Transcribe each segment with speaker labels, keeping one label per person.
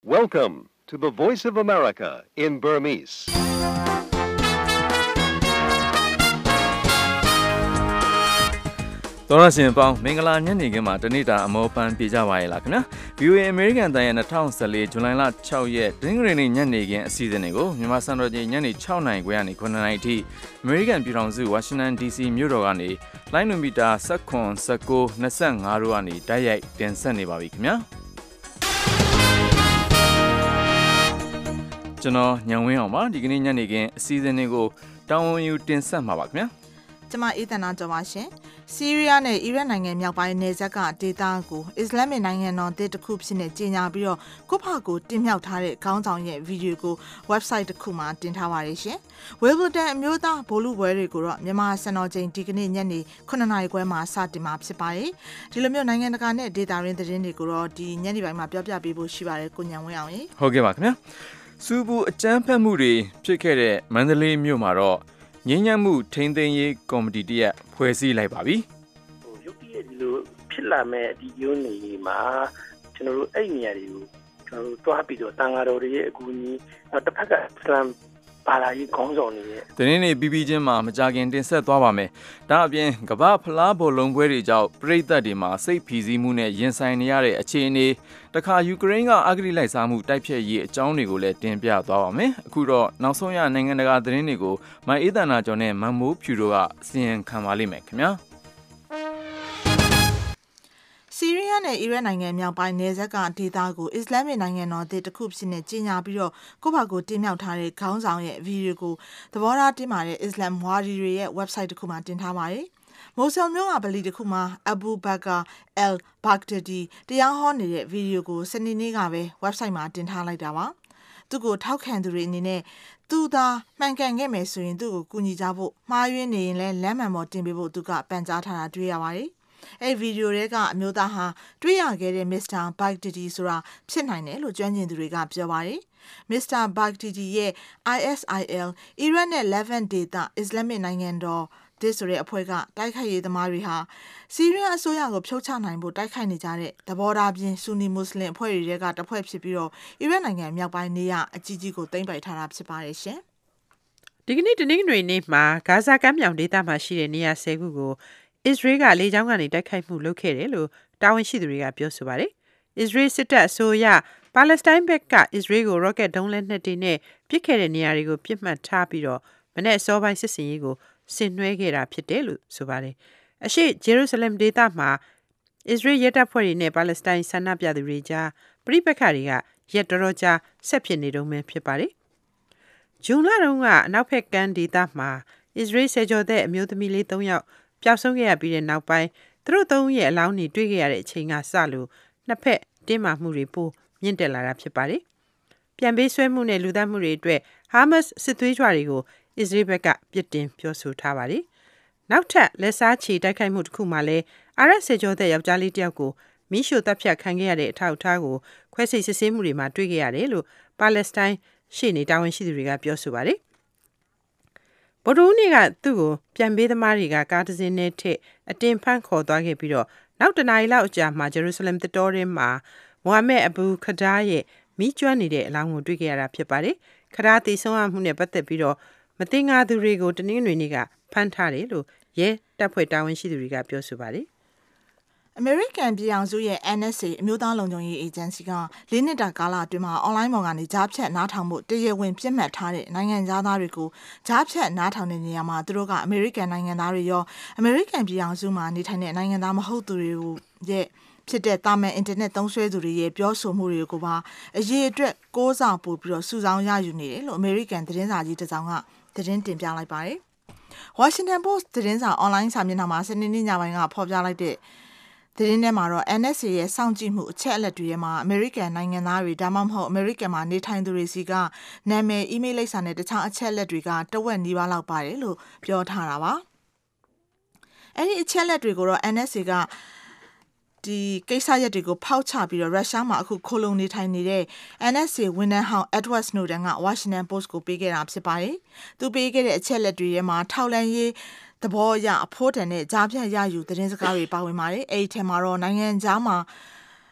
Speaker 1: Welcome to the Voice of America in Burmese.
Speaker 2: ။သောရရှင်ပေါင်းမင်္ဂလာညနေခင်းမှာတနေ့တာအမောပန်းပြေကြပါရဲ့လားခင်ဗျာ။ VOA American တန်ရဲ့2014ဇူလိုင်လ6ရက်တင်းဂရင်းညနေခင်းအစီအစဉ်တွေကိုမြန်မာစံတော်ချိန်ညနေ6နာရီခွဲကနေ9နာရီထိ American ပြည်ထောင်စု Washington DC မြို့တော်ကနေလိုင်းနိုမီတာ19 19 25တို့ကနေတိုက်ရိုက်တင်ဆက်နေပါပြီခင်ဗျာ။ကျွန်တော်ညံဝင်းအောင်ပါဒီကနေ့ညနေခင်းအစီအစဉ်တွေကိုတောင်းဝန်ယူတင်ဆက်မှာပါခင်ဗျာ
Speaker 3: ။ကျမအေးသနာကျော်ပါရှင်။ဆီးရီးယားနဲ့အီရတ်နိုင်ငံမြောက်ပိုင်းနယ်စပ်ကဒေသကိုအစ္စလာမစ်နိုင်ငံတော်တစ်ခုဖြစ်နေကြေညာပြီးတော့ကိုဖာကိုတင်မြှောက်ထားတဲ့ခေါင်းဆောင်ရဲ့ဗီဒီယိုကို website တစ်ခုမှာတင်ထားပါရရှင်။ Wimbledon အမျိုးသားဘောလုံးပွဲတွေကိုတော့မြန်မာစံတော်ချိန်ဒီကနေ့ညနေ9:00 နာရီခွဲမှာစတင်မှာဖြစ်ပါတယ်။ဒီလိုမျိုးနိုင်ငံတကာနဲ့ဒေသရင်းသတင်းတွေကိုတော့ဒီညနေပိုင်းမှာပြောပြပေးဖို့ရှိပါတယ်ကိုညံဝင်းအောင်ရေ
Speaker 2: ။ဟုတ်ကဲ့ပါခင်ဗျာ။စူပူအကြမ်းဖက်မှုတွေဖြစ်ခဲ့တဲ့မန္တလေးမြို့မှာတော့ငြိမ်းချမ်းမှုထိန်းသိမ်းရေးကော်မတီတရက်ဖွဲ့စည်းလိုက်ပါပြီ
Speaker 4: ။ရုပ်တရက်ဒီလိုဖြစ်လာမဲ့ဒီယုံနေမှာကျွန်တော်တို့အဲ့နေရာတွေကိုကျွန်တော်တို့တွားပြီးတော့တန်ဃာတော်တွေရဲ့အကူအညီတစ်ဖက်ကအစ္စလာမ်ပါလာရေးခေါင်းဆောင်တွေရဲ့
Speaker 2: တင်းနေပြီးပြီးချင်းမှာမကြခင်တင်ဆက်သွားပါမယ်။ဒါအပြင်ကမ္ဘာဖလားဘောလုံးပွဲတွေကြောင့်ပြည်သက်တွေမှာစိတ်ဖိစီးမှုနဲ့ရင်ဆိုင်နေရတဲ့အခြေအနေတခါယူကရိန်းကအဂတိလိုက်စားမှုတိုက်ဖျက်ရေးအကြောင်းတွေကိုလည်းတင်ပြသွားပါမယ်။အခုတော့နောက်ဆုံးရနိုင်ငံတကာသတင်းတွေကိုမအေးသန္တာကျော်နဲ့မမိုးဖြူတို့ကအစီရင်ခံပါလိမ့်မယ်ခင်ဗျာ။
Speaker 3: ဆီးရီးယားနဲ့အီရတ်နိုင်ငံမြောက်ပိုင်းနယ်စပ်ကဒေသကိုအစ္စလာမစ်နိုင်ငံတော်တစ်ခုဖြစ်နေကြေညာပြီးတော့ကိုယ့်ဘာကိုတင်မြှောက်ထားတဲ့ခေါင်းဆောင်ရဲ့ဗီဒီယိုကိုသဘောထားတင်ပါတယ်အစ္စလာမ်ဝါဒီတွေရဲ့ website တစ်ခုမှာတင်ထားပါတယ်။မိုဆယ်မြို့ကဗလီတစ်ခုမှာအဘူဘကာအယ်ဘဂ်ဒဒီတရားဟောနေတဲ့ဗီဒီယိုကိုစနေနေ့ကပဲ website မှာတင်ထားလိုက်တာပါ။သူ့ကိုထောက်ခံသူတွေအနေနဲ့သူသာမှန်ကန်ခဲ့မယ်ဆိုရင်သူ့ကိုကူညီကြဖို့မှားယွင်းနေရင်လည်းလမ်းမှန်ပေါ်တင်ပေးဖို့သူကပန်ကြားထားတာတွေ့ရပါတယ်။အဲ့ဗီဒီယိုတွေကအမျိုးသားဟာတွေ့ရခဲ့တဲ့မစ္စတာဘဂ်ဒဒီဆိုတာဖြစ်နိုင်တယ်လို့ကျွမ်းကျင်သူတွေကပြောပါတယ်။မစ္စတာဘဂ်ဒဒီရဲ့ ISIL အီရတ်နဲ့ Levant ဒေသအစ္စလာမစ်နိုင်ငံတော်ဒီဆိုတဲ့အဖွဲ့ကတိုက်ခိုက်ရေးသမားတွေဟာဆီးရီးယားအစိုးရကိုဖြုတ်ချနိုင်ဖို့တိုက်ခိုက်နေကြတဲ့သဘောထားပြင်ဆူနီမွတ်စလင်အဖွဲ့တွေကတစ်ဖွဲ့ဖြစ်ပြီးတော့အီရတ်နိုင်ငံမြောက်ပိုင်းနေရအကြီးကြီးကိုသိမ်းပိုက်ထားတာဖြစ်ပါတယ်ရှင်
Speaker 5: ။ဒီကနေ့တနင်္ဂနွေနေ့မှာဂါဇာကမ်းမြောင်ဒေသမှာရှိတဲ့နေရာ10ခုကိုအစ္စရေးကလေကြောင်းကနေတိုက်ခိုက်မှုလုပ်ခဲ့တယ်လို့တာဝန်ရှိသူတွေကပြောဆိုပါတယ်။အစ္စရေးစစ်တပ်အဆိုအရပါလက်စတိုင်းဘက်ကအစ္စရေးကိုရော့ကက်ဒုံးလက်နက်တွေနဲ့ပစ်ခဲ့တဲ့နေရာတွေကိုပြစ်မှတ်ထားပြီးတော့မနေ့အစောပိုင်းစစ်စင်ရေးကိုဆင်နွှဲခဲ့တာဖြစ်တယ်လို့ဆိုပါတယ်။အရှေ့ဂျေရုဆလင်ဒေသမှာအစ္စရေးရဲတပ်ဖွဲ့တွေနဲ့ပါလက်စတိုင်းဆန္ဒပြသူတွေကြားပြိပက္ခတွေကရက်တော်တော်ကြာဆက်ဖြစ်နေတုန်းပဲဖြစ်ပါတယ်။ဂျွန်လတုန်းကအနောက်ဘက်ကမ်းဒေသမှာအစ္စရေးဆယ်ကျော်သက်အမျိုးသမီးလေး3ယောက်ပျောက်ဆုံးခဲ့ရပြီးတဲ့နောက်ပိုင်းသူတို့သုံးရဲ့အလောင်းတွေတွေ့ခဲ့ရတဲ့အချိန်ကစလို့နှစ်ဖက်တင်းမာမှုတွေပိုမြင့်တက်လာတာဖြစ်ပါတယ်။ပြန်ပေးဆွဲမှုနဲ့လူသတ်မှုတွေအတွက်ဟာမတ်စစ်သွေးကြွတွေကိုအစ္စရေးဘက်ကပြစ်တင်ပြောဆိုထားပါတယ်။နောက်ထပ်လက်စားချေတိုက်ခိုက်မှုတစ်ခုမှလည်းအာရပ်စေကျော်သက်ယောက်ျားလေးတစ်ယောက်ကိုမိရှို့တပ်ဖြတ်ခံခဲ့ရတဲ့အထောက်အထားကိုခွဲစိတ်စစ်ဆေးမှုတွေမှာတွေ့ခဲ့ရတယ်လို့ပါလက်စတိုင်းရှေ့နေတာဝန်ရှိသူတွေကပြောဆိုပါတယ်။ဗုဒ္ဓဦးနေ့ကသူ့ကိုပြန်ပေးသမားတွေကကားတစ်စင်းနဲ့ထစ်အတင်းဖမ်းခေါ်သွားခဲ့ပြီးတော့နောက်တနာရီလောက်အကြာမှာဂျေရုဆလင်သစ်တောထဲမှာမိုဟာမက်အဘူခဒါရဲ့မိကျွမ်းနေတဲ့အလောင်းကိုတွေ့ခဲ့ရတာဖြစ်ပါတယ်။ခဒါတည်ဆုံးမှုနဲ့ပတ်သက်ပြီးတော့မသင်္ကာသူတွေကိုတနင်္ဂနွေနေ့ကဖမ်းထားတယ်လို့ရဲတပ်ဖွဲ့တာဝန်ရှိသူတွေကပြောဆိုပါတယ်
Speaker 3: ။အမေရိကန်ပြည်အောင်စုရဲ့ NSA အမျိုးသားလုံခြုံရေးအေဂျင်စီက၄နှစ်တာကာလအတွင်းမှာအွန်လိုင်းပေါ်ကနေကြားဖြတ်နားထောင်မှုတရားဝင်ပြစ်မှတ်ထားတဲ့နိုင်ငံသားတွေကိုကြားဖြတ်နားထောင်တဲ့နေရာမှာသူတို့ကအမေရိကန်နိုင်ငံသားတွေရောအမေရိကန်ပြည်အောင်စုမှာနေထိုင်တဲ့နိုင်ငံသားမဟုတ်သူတွေရဲ့ဖြစ်တဲ့တာမန်အင်တာနက်သုံးစွဲသူတွေရဲ့ပြောဆိုမှုတွေကိုပါအရေးအတွက်ကိုးစားပို့ပြီးတော့စုဆောင်းရယူနေတယ်လို့အမေရိကန်သတင်းစာကြီးတစ်စောင်ကသတင်းတင်ပြလိုက်ပါတယ်။ Washington Post သတင်းစာအွန်လိုင်းစာမျက်နှာမှာစနေနေ့ညပိုင်းကဖော်ပြလိုက်တဲ့သတင်းထဲမှာတော့ NSA ရဲ့စောင့်ကြည့်မှုအချက်အလက်တွေထဲမှာအမေရိကန်နိုင်ငံသားတွေဒါမှမဟုတ်အမေရိကန်မှာနေထိုင်သူတွေစီကနာမည်အီးမေးလ်လိပ်စာနဲ့တခြားအချက်အလက်တွေကတဝက်နီးပါးလောက်ပါတယ်လို့ပြောထားတာပါ။အဲ့ဒီအချက်အလက်တွေကိုတော့ NSA ကဒီကိစ္စရက်တွေကိုဖောက်ချပြီးတော့ရုရှားမှာအခုခိုလုံနေထိုင်နေတဲ့ NSA ဝန်ထမ်းဟောင်း Edward Snowden က Washington Post ကိုပေးခဲ့တာဖြစ်ပါတယ်။သူပေးခဲ့တဲ့အချက်အလက်တွေထဲမှာထောက်လှမ်းရေးသဘောအရအဖိုးတန်နဲ့ကြားဖြတ်ရယူသတင်းစကားတွေပါဝင်ပါတယ်။အဲ့ဒီထဲမှာတော့နိုင်ငံခြားမှာ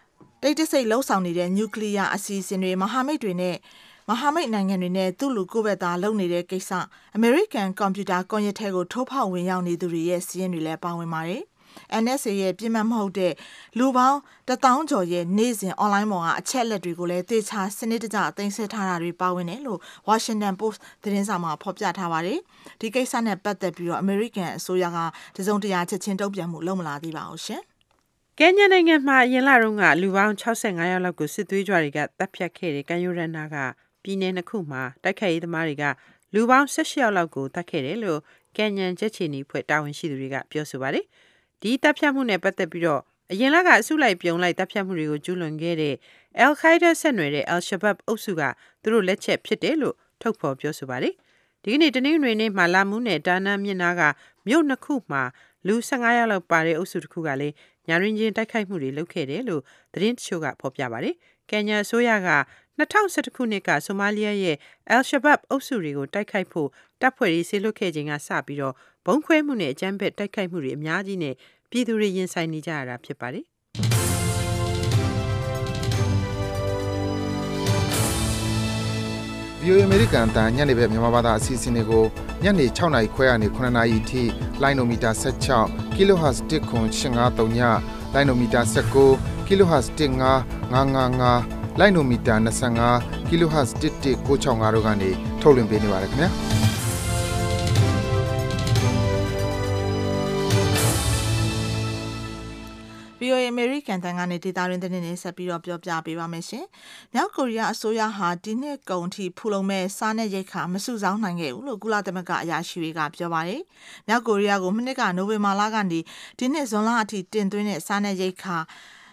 Speaker 3: တိတ်တဆိတ်လှုပ်ဆောင်နေတဲ့နျူကလ িয়ার အစီအစဉ်တွေမဟာမိတ်တွေနဲ့မဟာမိတ်နိုင်ငံတွေနဲ့သူ့လူကိုယ်ပဲသားလုပ်နေတဲ့ကိစ္စအမေရိကန်ကွန်ပျူတာကွန်ရက်ထဲကိုထိုးဖောက်ဝင်ရောက်နေသူတွေရဲ့စီးရင်တွေလည်းပါဝင်ပါတယ်။ NSA ရဲ့ပြင်းမှတ်မဟုတ်တဲ့လူပေါင်း1000ကျော်ရဲ့နေ့စဉ် online ပေါ်ကအချက်လက်တွေကိုလည်းသေချာစနစ်တကျသိမ်းဆည်းထားတာတွေပါဝင်တယ်လို့ Washington Post သတင်းစာမှာဖော်ပြထားပါတယ်။ဒီကိစ္စနဲ့ပတ်သက်ပြီးတော့အမေရိကန်အစိုးရကတစုံတရာချက်ချင်းတုံ့ပြန်မှုလုပ်မလာသေးပါဘူးရှင်
Speaker 5: ။ကင်ညာနိုင်ငံမှာအရင်လတုန်းကလူပေါင်း65ယောက်လောက်ကိုစစ်သွေးကြွတွေကတပ်ဖြတ်ခဲ့တဲ့ကန်ယိုရနာကပြည်내နှစ်ခုမှာတိုက်ခိုက်ရေးသမားတွေကလူပေါင်း18ယောက်လောက်ကိုတတ်ခဲ့တယ်လို့ကင်ညာချက်ချီနီဖွဲ့တာဝန်ရှိသူတွေကပြောဆိုပါတယ်။ဒီတပ်ဖြတ်မှုနဲ့ပတ်သက်ပြီးတော့အရင်လကအစုလိုက်ပြုံလိုက်တပ်ဖြတ်မှုတွေကိုကျူးလွန်ခဲ့တဲ့ Al-Qaeda ဆက်နွယ်တဲ့ Al-Shabaab အုပ်စုကသူတို့လက်ချက်ဖြစ်တယ်လို့ထုတ်ဖော်ပြောဆိုပါတယ်။ဒီကနေ့တနင်္ဂနွေနေ့မှာလာမှုနဲ့ဒါနမြစ်နာကမြို့နှစ်ခုမှာလူ15ယောက်လောက်ပါတဲ့အုပ်စုတစ်ခုကလည်းညာရင်းချင်းတိုက်ခိုက်မှုတွေလုပ်ခဲ့တယ်လို့သတင်းတချို့ကဖော်ပြပါတယ်။ကင်ညာအစိုးရက2011ခုနှစ်ကဆိုမာလီယာရဲ့ Al-Shabaab အုပ်စုတွေကိုတိုက်ခိုက်ဖို့တပ်ဖွဲ့တွေဆေးလွတ်ခဲ့ခြင်းကစပြီးတော့ဘုံခွဲမှုနဲ့အကြမ်းဖက်တိုက်ခိုက်မှုတွေအများကြီးနဲ့ပြည်သူတွေရင်ဆိုင်နေကြရတာဖြစ်ပါတယ်။
Speaker 6: VOA အမေရိကန်အတန်ညနေဘက်မြန်မာဘာသာအစီအစဉ်တွေကိုညနေ6:00နာရီခွဲကနေ9:00နာရီအထိလိုင်းနိုမီတာ16 kHz 1.853ညလိုင်းနိုမီတာ19 kHz 1.5555လိုင်းနိုမီတာ25 kHz 1.665တို့ကနေထုတ်လွှင့်ပေးနေပါတယ်ခင်ဗျာ
Speaker 3: VOA အမေရိကန်တန်ကနေဒေတာရင်းသတင်းတွေဆက်ပြီးတော့ပြောပြပေးပါမယ်ရှင်။မြောက်ကိုရီးယားအစိုးရဟာဒီနှစ်ကုန်ထိဖူလုံမဲ့စားနပ်ရိက္ခာမစုဆောင်းနိုင်ခဲ့ဘူးလို့ကုလသမဂ္ဂအရာရှိတွေကပြောပါတယ်။မြောက်ကိုရီးယားကိုမနှစ်ကနိုဝင်ဘာလကနေဒီနှစ်ဇွန်လအထိတင်သွင်းတဲ့စားနပ်ရိက္ခာ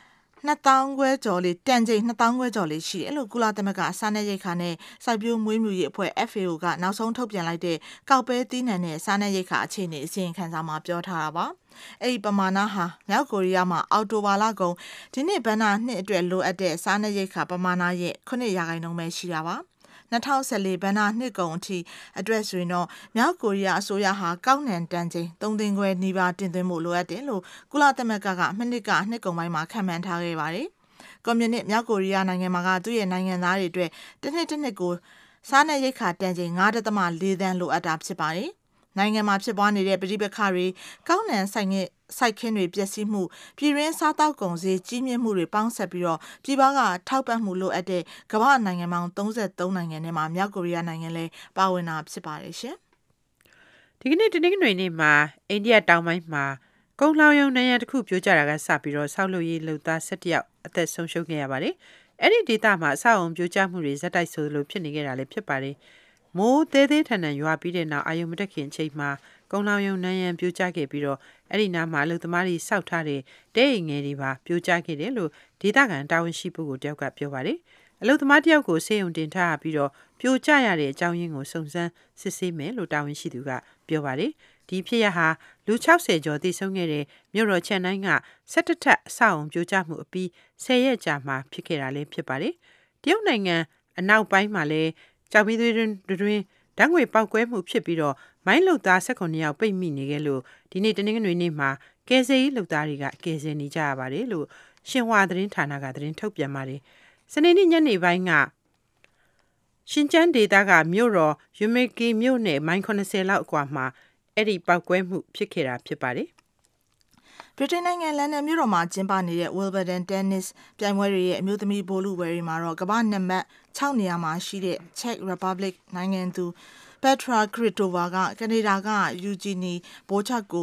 Speaker 3: 2000ခွဲကျော်လေးတန်ချိန်2000ခွဲကျော်လေးရှိတယ်လို့ကုလသမဂ္ဂစားနပ်ရိက္ခာနဲ့စိုက်ပျိုးမွေးမြူရေးအဖွဲ့ FAO ကနောက်ဆုံးထုတ်ပြန်လိုက်တဲ့ကောက်ပဲသီးနှံနဲ့စားနပ်ရိက္ခာအခြေအနေအစီရင်ခံစာမှာပြောထားတာပါ။အဲ့ဒီပမာဏဟာမြောက်ကိုရီးယားမှာအော်တိုဘာလကုန်ဒီနှစ်ဘဏ္ဍာနှစ်အတွက်လိုအပ်တဲ့စားနပ်ရိက္ခာပမာဏရဲ့9%ပဲရှိတာပါ။2014ဘဏ္ဍာနှစ်ကုန်အထိအတွက်ဆိုရင်တော့မြောက်ကိုရီးယားအစိုးရဟာကောက်နှံတန်ချိန်3သိန်းခွဲနီးပါးတင်သွင်းဖို့လိုအပ်တယ်လို့ကုလသမဂ္ဂကမနှစ်ကနှစ်ကုန်ပိုင်းမှာခန့်မှန်းထားခဲ့ပါတယ်။ကွန်မြူနစ်မြောက်ကိုရီးယားနိုင်ငံမှာကသူ့ရဲ့နိုင်ငံသားတွေအတွက်တစ်နှစ်ကိုစားနပ်ရိက္ခာတန်ချိန်9.4 သန်းလိုအပ်တာဖြစ်ပါတယ်။နိုင်ငံမှာဖြစ်ပွားနေတဲ့ပဋိပက္ခတွေကောက်နှံစိုက်ခင်းတွေပျက်စီးမှုပြည်ရင်းစားတောက်ကုန်စည်ကြီးမြင့်မှုတွေပေါင်းဆက်ပြီးတော့ပြည်ပကထောက်ပံ့မှုလိုအပ်တဲ့ကမ္ဘာနိုင်ငံပေါင်း33နိုင်ငံထဲမှာမြောက်ကိုရီးယားနိုင်ငံလည်းပါဝင်တာဖြစ်ပါတယ်ရှင်
Speaker 5: ။ဒီကနေ့တနင်္ဂနွေနေ့မှာအိန္ဒိယတောင်ပိုင်းမှာကုန်းလောင်ရုံနိုင်ငံတစ်ခုပြိုကျတာကစပြီးတော့ဆောက်လုပ်ရေးလုပ်သား17ယောက်အသက်ဆုံးရှုံးခဲ့ရပါတယ်။အဲ့ဒီဒေသမှာအဆောက်အုံပြိုကျမှုတွေဇက်တိုက်ဆိုလိုဖြစ်နေခဲ့တာလည်းဖြစ်ပါတယ်။မိုးသေးသေးထန်ထန်ရွာပြီးတဲ့နောက်အာယုံမတက်ခင်အချိန်မှာကုန်းလောင်ရုံနန်းရံပြိုကျခဲ့ပြီးတော့အဲ့ဒီနားမှာအလုပ်သမားတွေစောက်ထားတဲ့တဲအိမ်ငယ်တွေပါပြိုကျခဲ့တယ်လို့ဒေသခံတာဝန်ရှိပုဂ္ဂိုလ်တယောက်ကပြောပါတယ်။အလုပ်သမားတယောက်ကိုဆေးရုံတင်ထားပြီးတော့ပြိုကျရတဲ့အကြောင်းရင်းကိုစုံစမ်းစစ်ဆေးမယ်လို့တာဝန်ရှိသူကပြောပါတယ်။ဒီဖြစ်ရဟာလူ60ကျော်သေဆုံးခဲ့တဲ့မြို့တော်ချန်နိုင်းက17ထပ်အဆောက်အုံပြိုကျမှုအပြီး10ရက်ကြာမှဖြစ်ခဲ့တာလည်းဖြစ်ပါတယ်။တရုတ်နိုင်ငံအနောက်ပိုင်းမှာလည်းကြောက်မီးသွေးတွင်ဓာတ်ငွေပေါက်ကွဲမှုဖြစ်ပြီးတော့မိုင်းလုတ်သား18ယောက်ပိတ်မိနေခဲ့လို့ဒီနေ့တနင်္ဂနွေနေ့မှာကယ်ဆယ်ရေးလုတ်သားတွေကကယ်ဆယ်နေကြရပါတယ်လို့ရှင်ဟွာသတင်းဌာနကသတင်းထုတ်ပြန်ပါတယ်။စနေနေ့ညနေပိုင်းကရှင်ကျန်းဒေသကမြို့တော်ယူမေကီမြို့နယ်မိုင်80လောက်အကွာမှာအဲ့ဒီပေါက်ကွဲမှုဖြစ်ခဲ့တာဖြစ်ပါတယ်။
Speaker 3: ဗြိတိန်နိုင်ငံလန်ဒန်မြို့တော်မှာကျင်းပနေတဲ့ Wimbledon Tennis ပြိုင်ပွဲတွေရဲ့အမျိုးသမီးဗိုလ်လုပွဲတွေမှာတော့ကမ္ဘာနံပါတ်6နေရာမှာရှိတဲ့ Czech Republic နိုင်ငံသူPetra Kvitova ကကနေဒါက Eugenie Bouchard ကို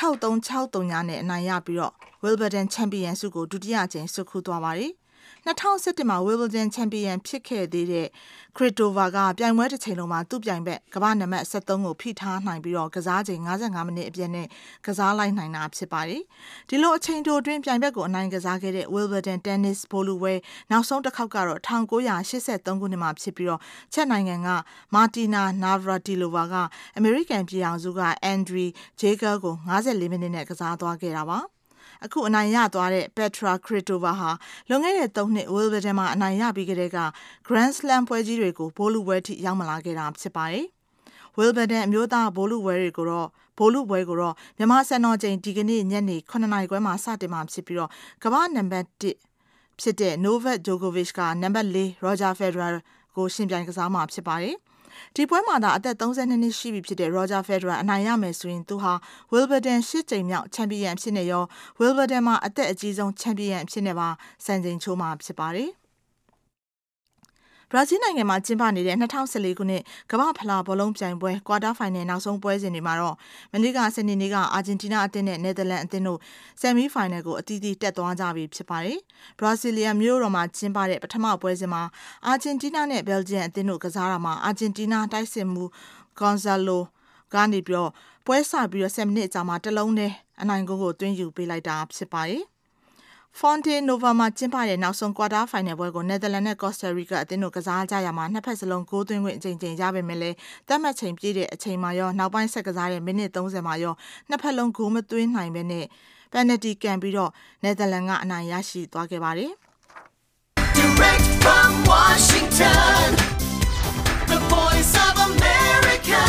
Speaker 3: 6-3-6-3 နဲ့အနိုင်ရပြီးတော့ Wimbledon Champion ဆုကိုဒုတိယအကြိမ်ဆွတ်ခူးသွားပါတယ်။2017မှာ Wimbledon Champion ဖြစ်ခဲ့သေးတဲ့ Kvitova ကပြိုင်ပွဲတစ်ချိန်လုံးမှာသူ့ပြိုင်ဘက်ကမ္ဘာနံပါတ်73ကိုဖိထားနိုင်ပြီးတော့ကစားချိန်55မိနစ်အပြည့်နဲ့ကစားလိုက်နိုင်တာဖြစ်ပါတယ်။ဒီလိုအချိန်တိုအတွင်းပြိုင်ဘက်ကိုအနိုင်ကစားခဲ့တဲ့ Wimbledon Tennis ဗိုလ်လုပွဲနောက်ဆုံးတစ်ခေါက်ကတော့1983ခုနှစ်မှာဖြစ်ပြီးတော့ချက်နိုင်ငံက Martina Navratilova ကအမေရိကန်ပြည်ထောင်စုက Andrei Jaeger ကို54မိနစ်နဲ့ကစားသွားခဲ့တာပါ။အခုအနိုင်ရသွားတဲ့ Petra Kvitova ဟာလွန်ခဲ့တဲ့3နှစ် Wimbledon မှာအနိုင်ရပြီးကတည်းက Grand Slam ပွဲကြီးတွေကိုဗိုလ်လုပွဲထိရောက်မလာခဲ့တာဖြစ်ပါတယ်။ Wimbledon အမျိုးသားဗိုလ်လုပွဲကိုတော့မြန်မာစံတော်ချိန်ဒီကနေ့ညနေ9:00နာရီခွဲမှာစတင်မှာဖြစ်ပြီးတော့ကမ္ဘာနံပါတ်1 ဖြစ်တဲ့ Novak Djokovic ကနံပါတ်4 Roger Federer ကိုရှင်ပြိုင်ကစားမှာဖြစ်ပါတယ်။ဒီပွဲမှာသာအသက်32နှစ်ရှိပြီဖြစ်တဲ့ Roger Federer အနိုင်ရမယ်ဆိုရင်သူဟာ Wimbledon 8 ကြိမ်မြောက်ချန်ပီယံဖြစ်နေရော Wimbledon မှာအသက်အကြီးဆုံးချန်ပီယံဖြစ်နေပါစံချိန်ချိုးမှာဖြစ်ပါတယ်။ဘရာဇီးနိုင်ငံမှာကျင်းပနေတဲ့2014ခုနှစ်ကမ္ဘာ့ဖလားဘောလုံးပြိုင်ပွဲကွာတာဖိုင်နယ်နောက်ဆုံးပွဲစဉ်တွေမှာတော့မနေ့ကစနေနေ့ကအာဂျင်တီးနားအသင်းနဲ့နယ်သာလန်အသင်းတို့ဆယ်မီဖိုင်နယ်ကိုအသီးသီးတက်သွားကြပြီဖြစ်ပါတယ်။ဘရာဇီးလီယံမြို့တော်မှာကျင်းပတဲ့ပထမပွဲစဉ်မှာအာဂျင်တီးနားနဲ့ဘယ်လ်ဂျီယံအသင်းတို့ကစားတာမှာအာဂျင်တီးနားတိုက်စစ်မှုဂွန်ဇာလိုကနေပြီးတော့ပွဲစပြီးတော့10မိနစ်အကြာမှာတစ်လုံးနဲ့အနိုင်ဂိုးကိုသွင်းယူပေးလိုက်တာဖြစ်ပါတယ်။ Fonte Nova မှာကျင်းပတဲ့နောက်ဆုံးကွာတာဖိုင်နယ်ပွဲကိုနယ်သာလန်နဲ့ကော့စတာရီကာအသင်းတို့ကစားကြရမှာနှစ်ဖက်စလုံးဂိုးသွင်းခွင့်အကြိမ်ရပေမဲ့လည်းသတ်မှတ်ချိန်ပြည့်တဲ့အချိန်မှာရောနောက်ပိုင်းဆက်ကစားတဲ့မိနစ်30မှာရောနှစ်ဖက်လုံးဂိုးမသွင်းနိုင်ဘဲနဲ့ပယ်နယ်တီကန်ပြီးတော့နယ်သာလန်ကအနိုင်ရရှိသွားခဲ့ပါတယ်။
Speaker 7: Direct from Washington, the voice of America,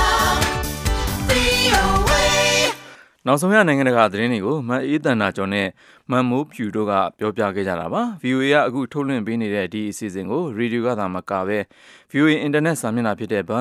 Speaker 7: VOA.
Speaker 2: နောက်ဆုံးရနိုင်ငံတကာသတင်းတွေကိုမအေးတန်နာကျော်နဲ့မန်မိုးဖြူတို့ကပြောပြခဲ့ကြတာပါ VOA ကအခုထုတ်လွှင့်ပေးနေတဲ့ဒီအစီအစဉ်ကိုရေဒီယိုကသာမကပဲ VOA အင်တာနက်စာမျက်နှာဖြစ်တဲ့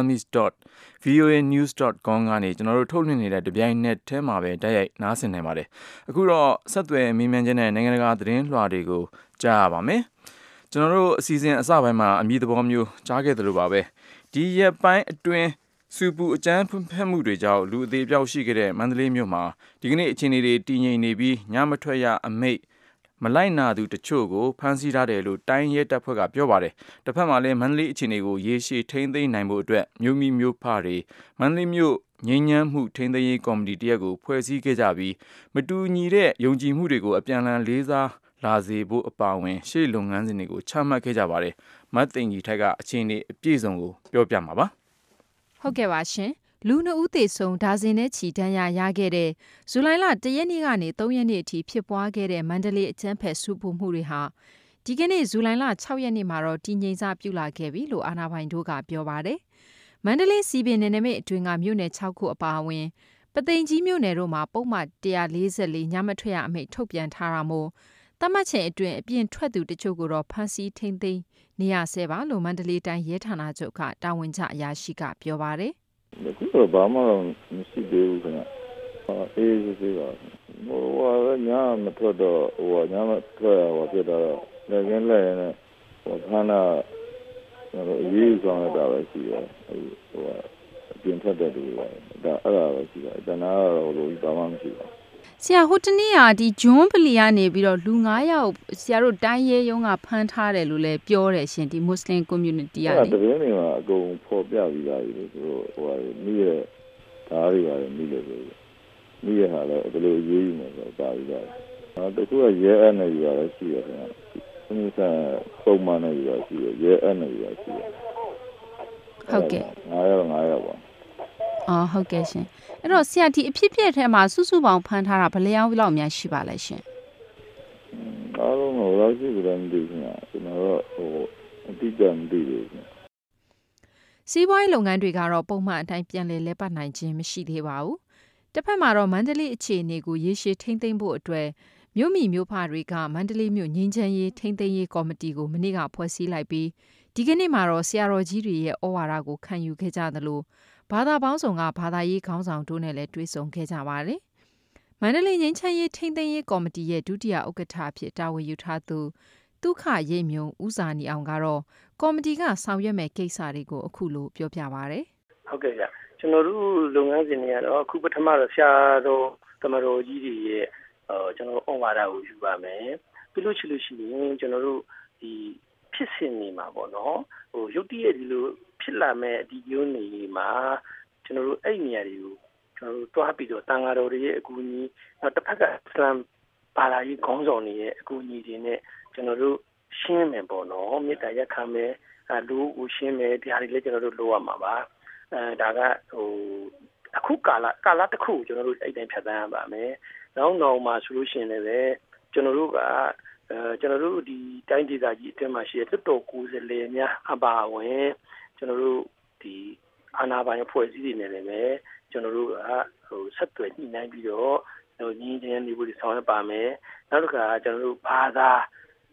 Speaker 2: burmese.voanews.com ကနေကျွန်တော်တို့ထုတ်လွှင့်နေတဲ့တပြိုင်နက်တည်းမှာပဲတိုက်ရိုက်နားဆင်နိုင်ပါတယ်အခုတော့ဆက်သွယ်မေးမြန်းခြင်းနဲ့နိုင်ငံတကာသတင်းလွှာတွေကိုကြားရပါမယ်ကျွန်တော်တို့အစီအစဉ်အစပိုင်းမှာအမည်သဘောမျိုးကြားခဲ့သလိုပါပဲဒီရက်ပိုင်းအတွင်းစူပူအကြမ်းဖက်မှုတွေကြောင့်လူအသေးပြောက်ရှိခဲ့တဲ့မန္တလေးမြို့မှာဒီကနေ့အခြေအနေတွေတည်ငြိမ်နေပြီးညမထွက်ရအမိန့်မလိုက်နာသူတချို့ကိုဖမ်းဆီးထားတယ်လို့တိုင်းရဲတပ်ဖွဲ့ကပြောပါတယ်။တစ်ဖက်မှာလည်းမန္တလေးအခြေအနေကိုရေရှည်ထိန်းသိမ်းနိုင်ဖို့အတွက်မြို့မိမြို့ဖတွေမန္တလေးမြို့ငြိမ်းချမ်းမှုထိန်းသိမ်းရေးကော်မတီတရက်ကိုဖွဲ့စည်းခဲ့ကြပြီးမတူညီတဲ့ယုံကြည်မှုတွေကိုအပြန်အလှန်လေးစားလာစေဖို့အပါအဝင်ရှေ့လုပ်ငန်းစဉ်တွေကိုချမှတ်ခဲ့ကြပါတယ်။မတ်သိင်ကြီးထိုက်ကအခြေအနေအပြည့်စုံကိုပြောပြမှာပါ။
Speaker 8: ဟုတ်ကဲ့ပါရှင်လူ2ဦးသေဆုံးဒါဇင်နဲ့ချီဒဏ်ရာရခဲ့တဲ့ဇူလိုင်လ1ရက်နေ့ကနေ3ရက်နေ့အထိဖြစ်ပွားခဲ့တဲ့မန္တလေးအကြမ်းဖက်စုပူမှုတွေဟာဒီကနေ့ဇူလိုင်လ6ရက်နေ့မှာတော့တည်ငြိမ်စပြုလာခဲ့ပြီလို့အာဏာပိုင်တို့ကပြောပါတယ်မန္တလေးစီပင်နယ်နိမိတ်အတွင်းကမြို့နယ်6ခုအပါအဝင်ပသိမ်ကြီးမြို့နယ်တို့မှာပုံမှန်144ညမထွက်ရအမိန့်ထုတ်ပြန်ထားတာမို့တတ်မှတ်ချိန်အတွင်းအပြင်ထွက်သူတချို့ကိုတော့ဖမ်းဆီးထိန်းသိမ်းနေရဆဲပါလို့မန္တလေးတိုင်းရဲဌာနချုပ်ကတာဝန်ကျအရာရှိကပြောပါတယ်
Speaker 9: ။အခုတော့ဘာမှမရှိသေးဘူးခင်ဗျ။အေးစေးပါ။ဟိုညမထွက်တော့ညမထွက်ရပြတော့လည်းရင်းလဲနေခန္ဓာရေးဆောင်ရတာပဲရှိတယ်။အပြင်ထွက်တဲ့လူတွေဒါအဲ့ဒါပဲရှိတယ်။တနာတော့ဘာမှမရှိဘူး
Speaker 8: ဆရာဟိုတနေ့ကဒီဂျွန်းပလီကနေပြီးတော့လူ9ယောက်ဆရာတို့တိုင်းရဲရုံးကဖမ်းထားတယ်လို့လည်းပြောတယ်ရှင်ဒီ Muslim community ကနေ
Speaker 9: တပင်းတွေမှာအကုန်ပေါ်ပြပြီးသားပြီသူတို့မိရဲ့ဓာတ်တွေပါတယ်မိလို့ဆိုမိရဲ့ဟာလည်းဘယ်လိုရေးယူမယ်ဆိုတာပြီးသားတခုကရဲအနဲ့ယူရတယ်ရှိတယ်ခင်ဗျအင်းစပုံမှန်နဲ့ယူရရှိတယ်ရဲအနဲ့ယူရရှိတယ်
Speaker 8: ဟုတ်ကဲ့
Speaker 9: 9ယောက်ပါ
Speaker 8: အော်ဟုတ်ကဲ့ရှင်အဲ့တော့ဆရာဒီအဖြစ်ပြက်ထဲမှာစုစုပေါင်းဖမ်းထားတာဘယ်လျောင်းလောက်များရှိပါလဲရှင်
Speaker 9: အားလုံးတော့ရှိကြတယ်မသိဘူးကျွန်တော်တော့အတိအကျမသိဘူး
Speaker 8: စီးပွားရေးလုပ်ငန်းတွေကတော့ပုံမှန်အတိုင်းပြန်လည်လဲပတ်နိုင်ခြင်းမရှိသေးပါဘူးတစ်ဖက်မှာတော့မန္တလေးအခြေအနေကိုရေရှည်ထိန်းသိမ်းဖို့အတွက်မြို့မိမြို့ဖတွေကမန္တလေးမြို့ငြိမ်းချမ်းရေးထိန်းသိမ်းရေးကော်မတီကိုမနေ့ကဖွဲ့စည်းလိုက်ပြီးဒီကနေ့မှာတော့ဆရာတော်ကြီးတွေရဲ့ဩဝါဒကိုခံယူခဲ့ကြသလိုဘာသာပေါင်းစုံကဘာသာရေးခေါင်းဆောင်တို့နဲ့လည်းတွေ့ဆုံခဲ့ကြပါတယ်။မန္တလေးငြိမ်းချမ်းရေးထိန်းသိမ်းရေးကော်မတီရဲ့ဒုတိယဥက္ကဋ္ဌအဖြစ်တာဝန်ယူထားသူဒုက္ခရိပ်မြုံဦးစာနီအောင်ကတော့ကော်မတီကဆောင်ရွက်မဲ့ကိစ္စတွေကိုအခုလိုပြောပြပါဗျ
Speaker 4: ။ဟုတ်ကဲ့ဗျ။ကျွန်တော်တို့လုပ်ငန်းစဉ်တွေကတော့အခုပထမတော့ဆရာတော်သမတော်ကြီးတွေရဲ့ကျွန်တော်ဩဝါဒကိုယူပါမယ်။ပြီးလို့ရှိရင်ကျွန်တော်တို့ဒီဖြစ်စဉ်နေမှာပေါ့နော်ရုတ်တရက်ဒီလိုဖြစ်လာမဲ့ဒီယုံနေမှာကျွန်တော်တို့အဲ့နေရာတွေကိုကျွန်တော်တို့တွားပြီးတော့တန်ဃာတော်တွေရဲ့အကူအညီနောက်တစ်ဖက်ကအစ္စလာမ်ဘာသာရေးခေါင်းဆောင်တွေရဲ့အကူအညီတွေနဲ့ကျွန်တော်တို့ရှင်းမယ်ပေါ့နော်မေတ္တာရက်ခံမယ်လူကိုရှင်းမယ်ဒီဟာတွေလည်းကျွန်တော်တို့လုပ်ရမှာပါဒါကအခုကာလတစ်ခုကျွန်တော်တို့အဲ့တိုင်းဖြတ်သန်းရပါမယ်နောက်မှာဆိုလို့ရှိရင်လည်းကျွန်တော်တို့ကကျွန်တော်တို့ဒီတိုင်းဒေသကြီးအတွင်းမှာရှိတဲ့လွှတ်တော်ကိုယ်စားလှယ်များအပါအဝင်ကျွန်တော်တို့ဒီအာဏာပိုင်အဖွဲ့အစည်းတွေနဲ့လည်းကျွန်တော်တို့ကဆက်သွယ်ညှိနှိုင်းပြီးတော့ညီချင်းနေဖို့ဆောင်ရွက်ပါမယ်နောက်တစ်ခါကျွန်တော်တို့ဘာသာ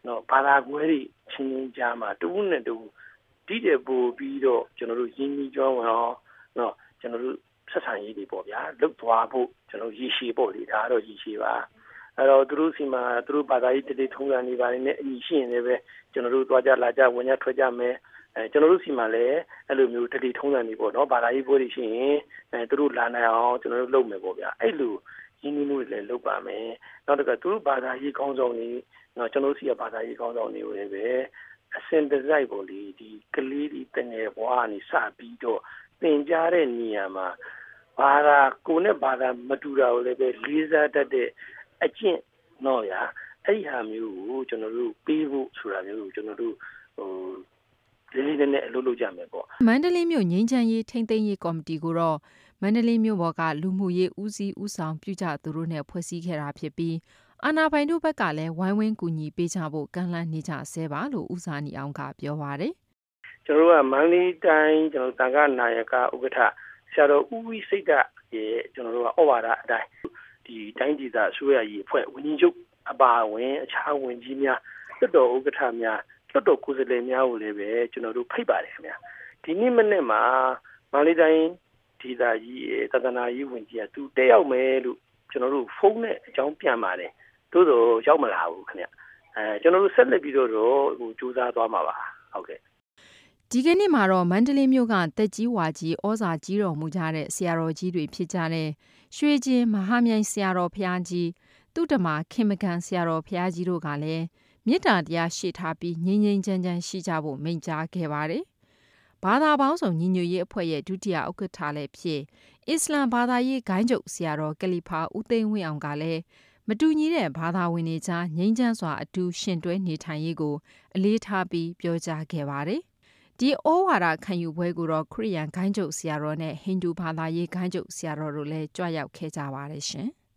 Speaker 4: နော်ဘာသာကွဲတွေချင်းကြားမှာတူနဲ့တူဒီတဲ့ပို့ပြီးတော့ကျွန်တော်တို့ရင်းနှီးကြောင်းအောင်နော်ကျွန်တော်တို့ဆက်ဆံရေးတွေပေါ့ဗျာလုတ်သွားဖို့ကျွန်တော်ရည်ရှိပေါ့လေဒါကတော့ရည်ရှိပါအဲ့တော့သူတို့စီမှာသူတို့ဘာသာရေးတည်ထုံးစံနေပါတယ်နဲ့အညီရှိရင်လည်းပဲကျွန်တော်တို့သွားကြလာကြဝင်ရထွက်ကြမယ်ကျွန်တော်တို့စီမှာလည်းအဲ့လိုမျိုးတည်ထုံးစံနေပေါ့နော်ဘာသာရေးပွဲတွေရှိရင်သူတို့လာနိုင်အောင်ကျွန်တော်တို့လုပ်မယ်ပေါ့ဗျာအဲ့လိုရင်းနှီးမှုတွေလည်းလုပ်ပါမယ်နောက်တစ်ခါသူတို့ဘာသာရေးကောင်းဆောင်တွေနော်ကျွန်တော်တို့စီကဘာသာရေးကောင်းဆောင်တွေကိုလည်းပဲအစင်တစိုက်ပေါ့လေဒီကလေးတွေတငယ်ဘွားကနေစပြီးတော့သင်ကြားတဲ့နေရာမှာဘာသာကိုနဲ့ဘာသာမတူတာကိုလည်းပဲလေးစားတတ်တဲ့အကျင့်တော့ဗျာအဲ့ဒီဟာမျိုးကိုကျွန်တော်တို့ပေးဖို့ဆိုတာမျိုးကိုကျွန်တော်တို့လေးလေးနဲ့အလုပ်လုပ်ကြမယ်ပေါ့
Speaker 8: မန္တလေးမြို့ငြိမ်းချမ်းရေးထိန်းသိမ်းရေးကော်မတီကိုတော့မန္တလေးမြို့ဘော်ကလူမှုရေးဦးစီးဦးဆောင်ပြုကြသူတို့နဲ့ဖွဲ့စည်းခဲ့တာဖြစ်ပြီးအာဏာပိုင်တို့ဘက်ကလည်းဝိုင်းဝန်းကူညီပေးကြဖို့ကန့်လန့်နေကြဆဲပါလို့ဦးစာနီအောင်ကပြောပါတယ်
Speaker 4: ကျွန်တော်တို့ကမန္တလေးတိုင်းကျွန်တော်တန်ခါနာယကဥက္ကဋ္ဌဆရာတော်ဦးဝိစိတ်ရဲ့ကျွန်တော်တို့ကဩဝါဒအတိုင်းဒီတိုင်းဒေသအစိုးရကြီးအဖွဲ့ဝန်ကြီးချုပ်အပါအဝင်အခြားဝန်ကြီးများလွှတ်တော်ဥက္ကဋ္ဌများလွှတ်တော်ကိုယ်စားလှယ်များကိုလည်းပဲကျွန်တော်တို့ဖိတ်ပါတယ်ခင်ဗျာဒီနေ့မနေ့မှာမန္တလေးတိုင်းဒေသကြီးသဒ္ဒနာရေးဝန်ကြီးကသူတက်ရောက်မယ်လို့ကျွန်တော်တို့ဖုန်းနဲ့အကြောင်းပြန်ပါတယ်သို့တော့ရောက်မလာဘူးခင်ဗျကျွန်တော်တို့ဆက်လက်ပြီးတော့ဟိုစူးစမ်းသွားမှာပါဟုတ်ကဲ့
Speaker 8: ဒီကနေ့မှာတော့မန္တလေးမြို့ကတက်ကြီးဝါကြီးဩဇာကြီးတော်မူကြတဲ့ဆရာတော်ကြီးတွေဖြစ်ကြတဲ့ရွှေကျင်မဟာမြိုင်ဆရာတော်ဘုရားကြီးတုတ္တမခင်မကန်ဆရာတော်ဘုရားကြီးတို့ကလည်းမေတ္တာတရားရှေ့ထားပြီးငြိမ်းငြိမ်းချမ်းချမ်းရှိကြဖို့မိန့်ကြားခဲ့ပါတယ်။ဘာသာပေါင်းစုံညီညွတ်ရေးအဖွဲ့ရဲ့ဒုတိယဥက္ကဋ္ဌလည်းဖြစ်အစ္စလာမ်ဘာသာရေးဂိုင်းချုပ်ဆရာတော်ကလီဖာဦးသိန်းဝင်းအောင်ကလည်းမတူညီတဲ့ဘာသာဝင်တွေကြားငြိမ်းချမ်းစွာအတူရှင်တွဲနေထိုင်ရေးကိုအလေးထားပြီးပြောကြားခဲ့ပါတယ်။ဒီဩဝါဒခံယူပွဲကိုတော့ခရစ်ယာန်ဂိုင်းချုပ်ဆရာတော်နဲ့ဟိန္ဒူဘာသာရေးဂိုင်းချုပ်ဆရာတော်တို့လည်းကြွရောက်ခဲ့ကြပါတယ်ရှင်။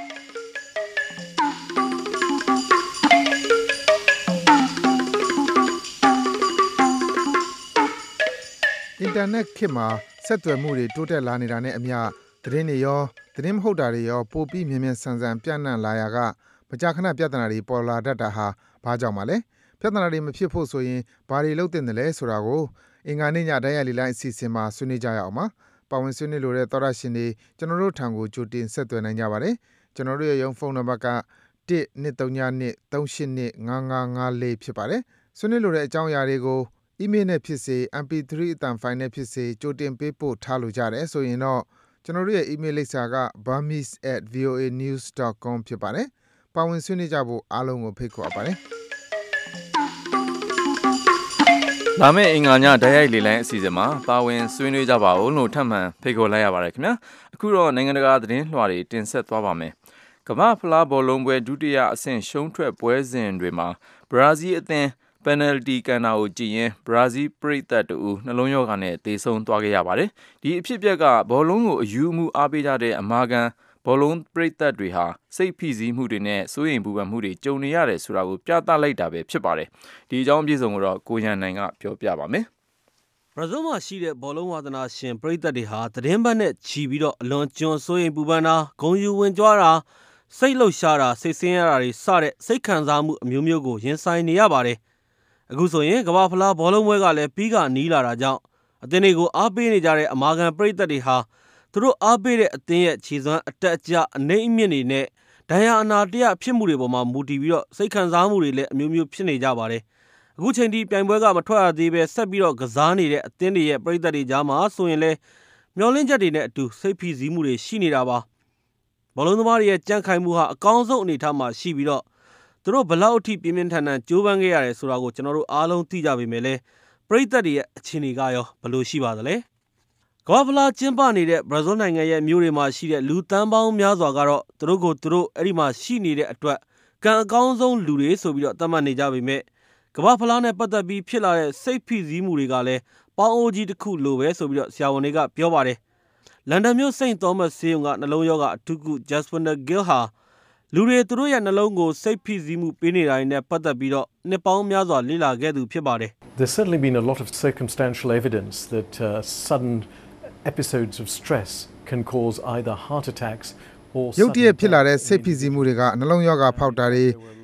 Speaker 6: အင်တာနက်ခေတ်မှာဆက်သွယ်မှုတွေတိုးတက်လာနေတာနဲ့အမျှသတင်းတွေရောသတင်းမဟုတ်တာတွေရောပိုပြီးမြန်မြန်ဆန်ဆန်ပြန့်နှံ့လာရာကမကြာခဏပြဿနာတွေပေါ်လာတတ်တာဟာဘာကြောင့်ပါလဲပြဿနာတွေမဖြစ်ဖို့ဆိုရင်ဘာတွေလုပ်သင့်တယ်လဲဆိုတာကိုအင်္ဂါနေ့ညတိုင်းရလီလိုင်းအစီအစဉ်မှာဆွေးနွေးကြရအောင်ပါပါဝင်ဆွေးနွေးလိုတဲ့သောရရှင်တွေကျွန်တော်တို့ထံကိုကြိုတင်ဆက်သွယ်နိုင်ကြပါတယ်ကျွန်တော်တို့ရဲ့ရုံးဖုန်းနံပါတ်က12392325554ဖြစ်ပါတယ်ဆွေးနွေးလိုတဲ့အကြောင်းအရာတွေကိုအီးမေးလ်နဲ့ဖြစ်စေ MP3 အသံဖိုင်နဲ့ဖြစ်စေကြိုတင်ပေးပို့ထားလိုကြတယ်ဆိုရင်တော့ကျွန်တော်တို့ရဲ့ email လိပ်စာက burmese@voanews.com ဖြစ်ပါတယ်။ပါဝင်ဆွေးနွေးကြဖို့အားလုံးကိုဖိတ်ခေါ်ပါတယ်
Speaker 2: ။လာမယ့်အင်္ဂါညဓာတ်ရိုက်လေလိုင်းအစီအစဉ်မှာပါဝင်ဆွေးနွေးကြပါဦးလို့ထပ်မံဖိတ်ခေါ်လိုက်ရပါတယ်ခင်ဗျာ။အခုတော့နိုင်ငံတကာသတင်းလွှာတွေတင်ဆက်သွားပါမယ်။ကမ္ဘာဖလားဘောလုံးပွဲဒုတိယအဆင့်ရှုံးထွက်ပွဲစဉ်တွေမှာဘရာဇီးအသင်းပယ်နယ်တီကန်တာကိုကြည့်ရင်ဘရာဇီးပရိသတ်တို့နှလုံးရောဂါနဲ့သေဆုံးသွားခဲ့ရပါတယ်။ဒီအဖြစ်အပျက်ကဘောလုံးကိုအယူအမှုအားပေးကြတဲ့အမာခံဘောလုံးပရိသတ်တွေဟာစိတ်ဖိစီးမှုတွေနဲ့စိုးရိမ်ပူပန်မှုတွေကြုံနေရတယ်ဆိုတာကိုပြသလိုက်တာပဲဖြစ်ပါတယ်။ဒီအကြောင်းအပြည့်စုံကိုတော့ကိုရန်နိုင်ကပြောပြပါမယ်
Speaker 10: ။ဘရာဇီးမှာရှိတဲ့ဘောလုံးဝါသနာရှင်ပရိသတ်တွေဟာသတင်းပတ်နဲ့ချီပြီးတော့အလွန်ကျွံစိုးရိမ်ပူပန်တာဂုဏ်ယူဝင်ကြွားတာစိတ်လှုပ်ရှားတာစိတ်ဆင်းရဲတာတွေစတဲ့စိတ်ခံစားမှုအမျိုးမျိုးကိုရင်ဆိုင်နေရပါတယ်။အခုဆိုရင်ကမ္ဘာဖလားဘောလုံးပွဲကလည်းပြီးကနီးလာတာကြောင့်အသင်းတွေကိုအားပေးနေကြတဲ့အမာခံပရိသတ်တွေဟာသူတို့အားပေးတဲ့အသင်းရဲ့ခြေစွမ်းအတက်အကျအနေအမြင့်တွေနဲ့ဒဏ်ရာအနာတရဖြစ်မှုတွေပေါ်မှာမူတည်ပြီးတော့စိတ်ခံစားမှုတွေလည်းအမျိုးမျိုးဖြစ်နေကြပါတယ်။အခုချိန်ထိပြိုင်ပွဲကမထွက်ရသေးပဲဆက်ပြီးတော့ကစားနေတဲ့အသင်းတွေရဲ့ပရိသတ်တွေကြားမှာဆိုရင်လည်းမျောလင့်ချက်တွေနဲ့အတူစိတ်ဖိစီးမှုတွေရှိနေတာပါ။ဘောလုံးသမားတွေရဲ့ကြံ့ခိုင်မှုဟာအကောင်းဆုံးအနေအထားမှာရှိပြီးတော့သူတို့ဘလောက်အထိပြင်းပြင်းထန်ထန်ကြိုးပမ်းခဲ့ရတယ်ဆိုတာကိုကျွန်တော်တို့အားလုံးသိကြပေမဲ့လည်းပရိသတ်တွေရဲ့အခြေအနေကရောဘယ်လိုရှိပါသလဲ။ကမ္ဘာဖလားကျင်းပနေတဲ့ဘရာဇီးနိုင်ငံရဲ့မြို့တွေမှာရှိတဲ့လူသန်းပေါင်းများစွာကတော့သူတို့ကိုသူတို့အဲ့ဒီမှာရှိနေတဲ့အတွက်ကံအကောင်းဆုံးလူတွေဆိုပြီးတော့သတ်မှတ်နေကြပေမဲ့ကမ္ဘာဖလားနဲ့ပတ်သက်ပြီးဖြစ်လာတဲ့စိတ်ဖိစီးမှုတွေကလည်းပေါင်းအိုးကြီးတစ်ခုလိုပဲဆိုပြီးတော့ဆရာဝန်တွေကပြောပါတယ်။လန်ဒန်မြို့စိန့်သောမတ်ဆေးရုံကနှလုံးရောဂါအထူးကု Jasper Gill ဟာလူတွေသူတို့ရဲ့နှလုံးကိုစိတ်ဖိစီးမှုပေးနေတာနဲ့ပတ်သက်ပြီးတော့နှစ်ပေါင်းများစွာလေ့လာခဲ့သူဖြစ်ပါတယ်။
Speaker 11: There's certainly been a lot of circumstantial evidence that sudden episodes of stress can cause either heart attacks or
Speaker 6: ရုတ်တရက်ဖြစ်လာတဲ့စိတ်ဖိစီးမှုတွေကနှလုံးရောဂါဖောက်တာတွေ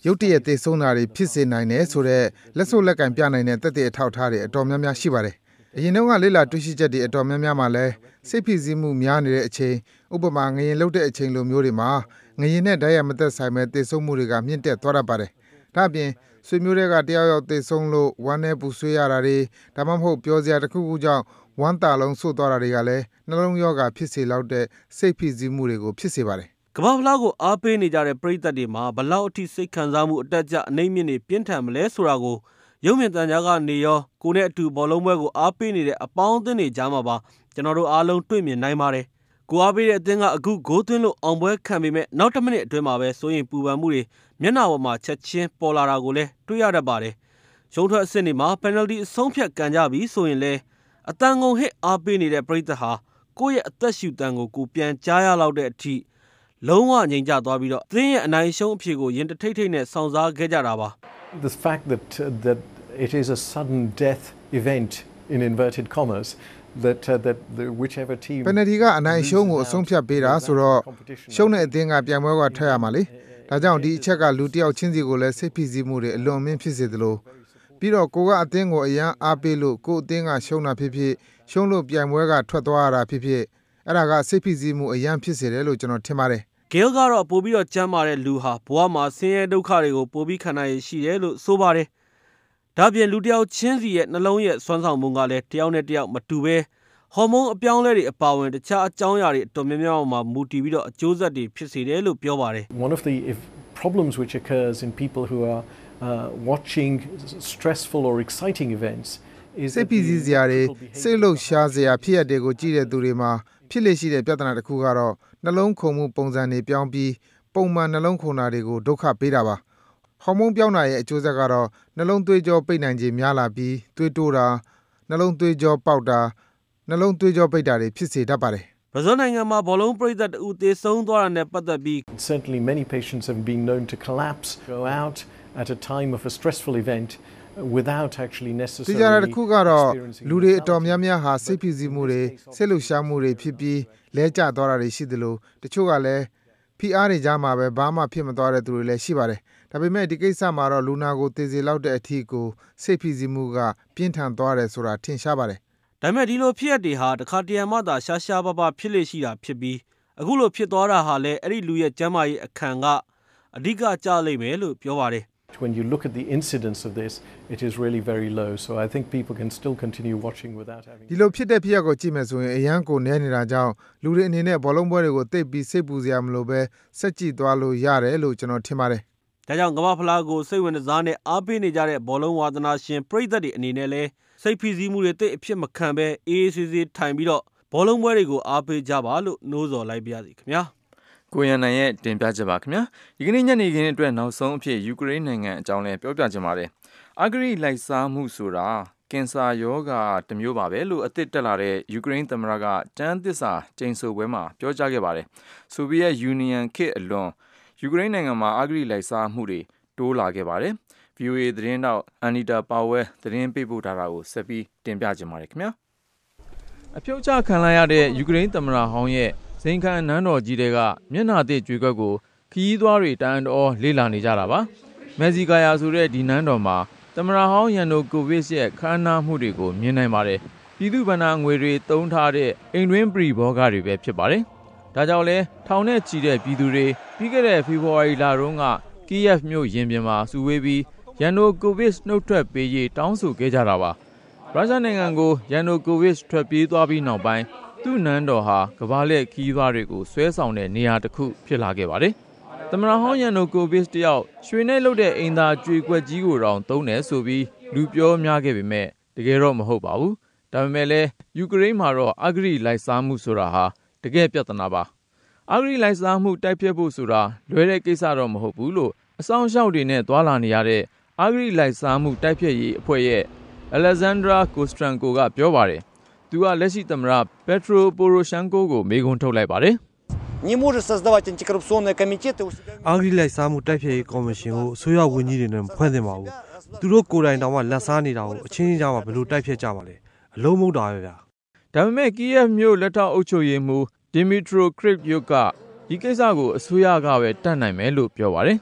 Speaker 6: ရုတ်တရက်သေဆုံးတာတွေဖြစ်စေနိုင်တယ်ဆိုတဲ့လက်စုပ်လက်ကင်ပြနိုင်တဲ့သက်သေအထောက်အထားတွေအတော်များများရှိပါတယ်။အရင်တုန်းကလေ့လာတွေ့ရှိချက်တွေအတော်များများမှာလည်းစိတ်ဖိစီးမှုများနေတဲ့အချိန်ဥပမာငရင်လှုပ်တဲ့အချိန်လိုမျိုးတွေမှာငရင်နဲ့ဓာတ်ရမသက်ဆိုင်မဲ့သေဆုံးမှုတွေကမြင့်တက်သွားတတ်ပါတယ်။ဒါ့အပြင်ဆွေမျိုးတွေကတယောက်ယောက်သေဆုံးလို့ဝမ်းနဲ့ပူဆွေးရတာတွေဒါမှမဟုတ်ပြောစရာတစ်ခုခုကြောင့်ဝမ်းတာလုံးဆို့သွားတာတွေကလည်းနှလုံးရောဂါဖြစ်စေလောက်တဲ့စိတ်ဖိစီးမှုတွေကိုဖြစ်စေပါတယ်
Speaker 10: ကမ္ဘာဖလားကိုအားပေးနေကြတဲ့ပရိသတ်တွေမှာဘလောက်အထိစိတ်ခံစားမှုအတက်ကြအနှိမ့်မြင့်နေပြင်းထန်မလဲဆိုတာကိုရုပ်မြင်သံကြားကနေရောကိုနဲ့အတူဘောလုံးပွဲကိုအားပေးနေတဲ့အပေါင်းအသင်းတွေကြားမှာပါကျွန်တော်တို့အားလုံးတွေ့မြင်နိုင်ပါတယ်ကိုအားပေးတဲ့အသင်းကအခုဂိုးသွင်းလို့အောင်ပွဲခံပေမဲ့နောက်တစ်မိနစ်အတွင်းမှာပဲစိုးရင်ပူပန်မှုတွေမျက်နှာပေါ်မှာချက်ချင်းပေါ်လာတာကိုလည်းတွေ့ရတတ်ပါတယ်ရှုံးထွက်အဆင့်တွေမှာပယ်နယ်တီအဆုံးဖြတ်ကန်ကြပြီဆိုရင်လည်းအတန်ကုန်ဟစ်အားပေးနေတဲ့ပရိသတ်ဟာကိုယ့်ရဲ့အသက်ရှူတန်ကိုပြန်ကြားရလောက်တဲ့အထိလုံးဝငြိမ်ကြသွားပြီးတော့သင်းရဲ့အနိုင်ရှုံးအဖြစ်ကိုရင်တထိတ်ထိတ်နဲ့စောင့်စားခဲ့ကြတာပါ
Speaker 11: The fact that it is a sudden death event in inverted commas that whichever team
Speaker 6: ပယ်နယ်တီကအနိုင်ရှုံးကိုအဆုံးဖြတ်ပေးတာဆိုတော့ရှုံးတဲ့အသင်းကပြိုင်ပွဲကထွက်ရမှာလေဒါကြောင့်ဒီအချက်ကလူတစ်ယောက်ချင်းစီကိုလည်းစိတ်ဖိစီးမှုတွေအလွန်အမင်းဖြစ်စေသလိုပြီးတော့ကိုကအသင်းကိုအရန်အားပေးလို့ကိုအသင်းကရှုံးတာဖြစ်ဖြစ်ရှုံးလို့ပြိုင်ပွဲကထွက်သွားရတာဖြစ်ဖြစ်အဲ့ဒါကစိတ်ဖိစီးမှုအရန်ဖြစ်စေတယ်လို့ကျွန်တော်ထင်ပါတယ်
Speaker 10: ဂေးကတော့ပို့ပြီးတော့ကြမ်းမာတဲ့လူဟာဘဝမှာဆင်းရဲဒုက္ခတွေကိုပို့ပြီးခံနိုင်ရရှိတယ်လို့ဆိုပါတယ်ဒါပြင်လူတယောက်ချင်းစီရဲ့နှလုံးရဲ့စွမ်းဆောင်မှုကလည်းတယောက်နဲ့တယောက်မတူပဲဟော်မုန်းအပြောင်းလဲတွေအပါအဝင်တခြားအကြောင်းအရာတွေအတော်များများမှာမူတည်ပြီးတော့အကျိုးဆက်တွေဖြစ်စေတယ်လို့ပြောပါတယ်
Speaker 11: One of the problems which occurs in people who are watching stressful or exciting events is
Speaker 6: စိတ်ဖိစီးစရာတွေစိတ်လှုပ်ရှားစရာဖြစ်ရတဲ့ကိုကြည့်တဲ့သူတွေမှာဖြစ်လေရှိတဲ့ပြဿနာတစ်ခုကတော့နှလုံးခုန်မှုပုံစံတွေပြောင်းပြီးပုံမှန်နှလုံးခုန်တာတွေကိုဒုက္ခပေးတာပါဟော်မုန်းပြောင်းတာရဲ့အကျိုးဆက်ကတော့နှလုံးသွေးကြောပိတ်နိုင်ခြင်းများလာပြီးသွေးတိုးတာနှလုံးသွေးကြောပေါက်တာနှလုံးသွေးကြောပိတ်တာတွေဖြစ်စေတတ်ပါတယ်
Speaker 10: ဘရာဇီးနိုင်ငံမှာဘောလုံးပရိသတ်အူသေဆုံးသွားတာနဲ့ပတ်သက်ပြီး
Speaker 11: Certainly many patients have been known to collapse go out at a time of a stressful event without actually necessarily
Speaker 6: ဒီကြတဲ့ခုကတော့လူတွေအတော်များများဟာစိတ်ဖိစီးမှုတွေစိတ်လှုပ်ရှားမှုတွေဖြစ်ပြီးလဲကျသွားတာတွေရှိသလိုတချို့ကလည်းဖိအားတွေကြားမှာပဲဘာမှဖြစ်မသွားတဲ့သူတွေလည်းရှိပါတယ်ဒါပေမဲ့ဒီကိစ္စမှာတော့လူနာကိုသေစေလောက်တဲ့အထီကိုစိတ်ဖိစီးမှုကပြင်းထန်သွားတယ်ဆိုတာထင်ရှားပါတယ်
Speaker 10: ဒါပေမဲ့ဒီလိုဖြစ်ရတဲ့ဟာတခါတရံမှသာရှားရှားပါးပါးဖြစ်လေရှိတာဖြစ်ပြီးအခုလိုဖြစ်သွားတာဟာလည်းအဲ့ဒီလူရဲ့ကျန်းမာရေးအခန့်ကအဓိကကျလိမ့်မယ်လို့ပြောပါတယ်
Speaker 11: When you look at the incidence of this, it is really very low. So I think people can still continue watching without having.
Speaker 6: ဒီလိုဖြစ်တဲ့ဖြစ်ရပ်ကိုကြည့်မယ်ဆိုရင်အရန်ကိုနဲနေတာကြောင့်လူတွေအနေနဲ့ဘောလုံးပွဲတွေကိုသိပ်ပြီးစိတ်ပူစရာမလိုပဲစက်ကြည့်သွားလို့ရတယ်လို့ကျွန်တော်ထင်ပါတယ်
Speaker 10: ။ဒါကြောင့်ကမ္ဘာဖလားကိုစိတ်ဝင်စားနဲ့အားပေးနေကြတဲ့ဘောလုံးဝါသနာရှင်ပရိသတ်တွေအနေနဲ့လည်းစိတ်ဖိစီးမှုတွေတိတ်အဖြစ်မခံပဲအေးအေးဆေးဆေးထိုင်ပြီးတော့ဘောလုံးပွဲတွေကိုအားပေးကြပါလို့နှိုးဆော်လိုက်ပါရစေခင်ဗျာ။
Speaker 2: ကိုရန်နိုင်ရဲ့တင်ပြချက်ပါခင်ဗျာဒီကနေ့ညနေခင်းအတွက်နောက်ဆုံးအဖြစ်ယူကရိန်းနိုင်ငံအကြောင်းလည်းပြောပြချင်ပါတယ်အဂရိလိုက်စားမှုဆိုတာကင်ဆာရောဂါတစ်မျိုးပါပဲလို့အသစ်တက်လာတဲ့ယူကရိန်းသမ္မတကတန်းသစ္စာကျိန်ဆိုပွဲမှာပြောကြားခဲ့ပါတယ်ဆိုဗီယက်ယူနီယံခေတ်အလွန်ယူကရိန်းနိုင်ငံမှာအဂရိလိုက်စားမှုတွေတိုးလာခဲ့ပါတယ် VOA သတင်းတောက်အန်နီတာပါဝဲသတင်းပေးပို့ထားတာကိုဆက်ပြီးတင်ပြချင်ပါတယ်ခင်ဗျာအဖြုတ်ချခံလိုက်ရတဲ့ယူကရိန်းသမ္မတဟောင်းရဲ့ဇိမ်ခံနန်းတော်ကြီးတွေကမျက်နှာသစ်ကြွေခွက်ကိုခီးသွားတွေတန်တော်လေ့လာနေကြတာပါမက်ဆီကာယာဆိုတဲ့ဒီနန်းတော်မှာသမ္မတဟောင်းရန်နိုကိုဗစ်ရဲ့ခမ်းနားမှုတွေကိုမြင်နိုင်ပါတယ်ပြည်သူ့ဗဏ္ဍာငွေတွေတုံးထားတဲ့အိမ်တွင်းပရိဘောဂတွေပဲဖြစ်ပါတယ်ဒါကြောင့်လဲထောင်နဲ့ချီတဲ့ပြည်သူတွေပြီးခဲ့တဲ့ဖေဖော်ဝါရီလတုန်းကကီယက်မြို့ရင်ပြင်မှာစုဝေးပြီးရန်နိုကိုဗစ်နှုတ်ထွက်ပေးရေးတောင်းဆိုခဲ့ကြတာပါရုရှားနိုင်ငံကိုရန်နိုကိုဗစ်ထွက်ပြေးသွားပြီးနောက်ပိုင်းသူ့နန်းတော်ဟာကမ္ဘာလှည့်ခီးသွားတွေကိုဆွဲဆောင်တဲ့နေရာတစ်ခုဖြစ်လာခဲ့ပါတယ်။သမ္မတဟောင်းရန်နိုကိုဗစ်တယောက်ရွှေနဲ့လုပ်တဲ့အိမ်သာကြွေခွက်ကြီးကိုတောင်သုံးတယ်ဆိုပြီးလူပြောများခဲ့ပေမဲ့တကယ်တော့မဟုတ်ပါဘူး။ဒါပေမဲ့လည်းယူကရိန်းမှာတော့အဂရိလိုက်စားမှုဆိုတာဟာတကယ်ပြဿနာပါ။အဂရိလိုက်စားမှုတိုက်ဖျက်ဖို့ဆိုတာလွယ်တဲ့ကိစ္စတော့မဟုတ်ဘူးလို့အဆောင်အရှောက်တွေနဲ့သွာလာနေရတဲ့အဂရိလိုက်စားမှုတိုက်ဖျက်ရေးအဖွဲ့ရဲ့ Alexandra Kostrenko ကပြောပါတယ်။သူကလက်ရှိသမ္မတ Petro Poroshenko ကိုမေးခွန်းထုတ်လိုက်ပါတယ်။
Speaker 12: Не может создавать антикоррупционные комитеты у себя.
Speaker 13: အာဂရိလိုက်စားမှုတိုက်ဖျက်ရေးကော်မရှင်ကိုအစိုးရဝန်ကြီးတွေနဲ့ဖွဲ့သင့်ပါဘူး။သူတို့ကိုယ်တိုင်တောင်မှလက်စားနေတာကိုအချင်းချင်းကြားမှာဘယ်လိုတိုက်ဖျက်ကြမှာလဲ။အလုံးမဟုတ်တာပဲဗျာ
Speaker 2: ။ဒါပေမဲ့ကီယက်မြို့လက်ထောက်အုပ်ချုပ်ရေးမှူး Dmytro Kryvyuk ကဒီကိစ္စကိုအစိုးရကပဲတတ်နိုင်မယ်လို့ပြောပါတယ်။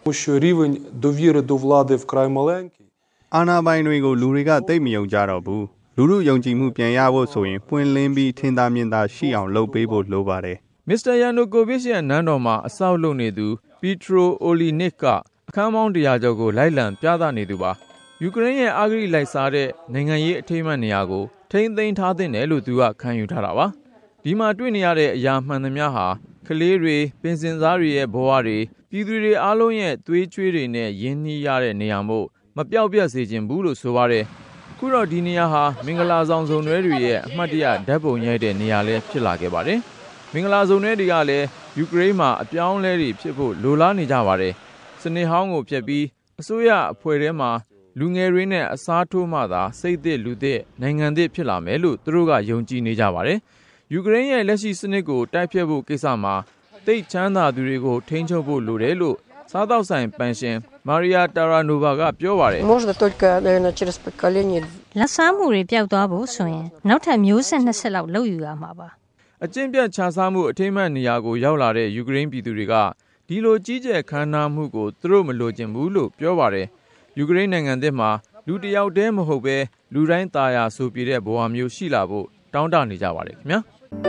Speaker 14: Що рівень довіри до влади вкрай маленький.
Speaker 15: အာဏာပိုင်တွေကိုလူတွေကသိပ်မယုံကြတော့ဘူးလူလူယုံကြည်မှုပြန်ရဖို့ဆိုရင်ပွင့်လင်းပြီးထင်သာမြင်သာရှိအောင်လုပ်ပေးဖို့လိုပါတယ်
Speaker 2: မစ္စတာယန်နိုကိုဗစ်ရဲ့နန်းတော်မှာအဆောက်လုပ်နေသူပီထရိုအိုလီနစ်ကအခန်းပေါင်း100ကျော်ကိုလိုက်လံပြသနေသူပါယူကရိန်းရဲ့အာဂရိလိုက်စားတဲ့နိုင်ငံရေးအထိမ်းအမှတ်နေရာကိုထိန်းသိမ်းထားတဲ့နယ်လို့သူကခံယူထားတာပါဒီမှာတွေ့နေရတဲ့အရာမှန်သမျှဟာကလေးတွေပင်စင်စားတွေရဲ့ဘဝတွေပြည်သူတွေအားလုံးရဲ့သွေးချွေးတွေနဲ့ရင်းနှီးရတဲ့နေရာမို့မပြောက်ပြတ်စေခြင်းဘူးလို့ဆိုပါတယ်ခုတော့ဒီနေရာဟာမင်္ဂလာဆောင်စုံတွဲတွေရဲ့အမှတ်တရဓာတ်ပုံရိုက်တဲ့နေရာလည်းဖြစ်လာခဲ့ပါတယ်မင်္ဂလာစုံတွဲတွေကလည်းယူကရိန်းမှာအပြောင်းလဲတွေဖြစ်ဖို့လိုလားနေကြပါတယ်စနေဟောင်းကိုဖျက်ပြီးအစိုးရအဖွဲ့ထဲမှာလူငယ်တွေနဲ့အစားထိုးမှသာစိတ်သစ်လူသစ်နိုင်ငံသစ်ဖြစ်လာမယ်လို့သူတို့ကယုံကြည်နေကြပါတယ်ယူကရိန်းရဲ့လက်ရှိစနစ်ကိုတိုက်ဖျက်ဖို့ကိစ္စမှာတိတ်ချမ်းသာသူတွေကိုထိန်းချုပ်ဖို့လိုတယ်လို့စားတောက်ဆိုင်ပန်ရှင်မာရီယာတာရာနိုဗာကပြောပါတယ်
Speaker 16: Можно только наверное через поколение လက်စားမှုတွေပျောက်သွားဖို့ဆိုရင်နောက်ထပ်မျိုးဆက်2ဆက်လောက်လုပ်ယူရမှာပါ
Speaker 2: အကျင့်ပြတ်ခြားစားမှုအထိမ်းအမှတ်နေရာကိုရောက်လာတဲ့ယူကရိန်းပြည်သူတွေကဒီလိုကြီးကျယ်ခမ်းနားမှုကိုသူတို့မလိုချင်ဘူးလို့ပြောပါတယ်ယူကရိန်းနိုင်ငံသစ်မှာလူတစ်ယောက်တည်းမဟုတ်ပဲလူတိုင်းตาရဆိုပြတဲ့ဘဝမျိုးရှိလာဖို့တောင်းတနေကြပါတယ်ခင်ဗျာ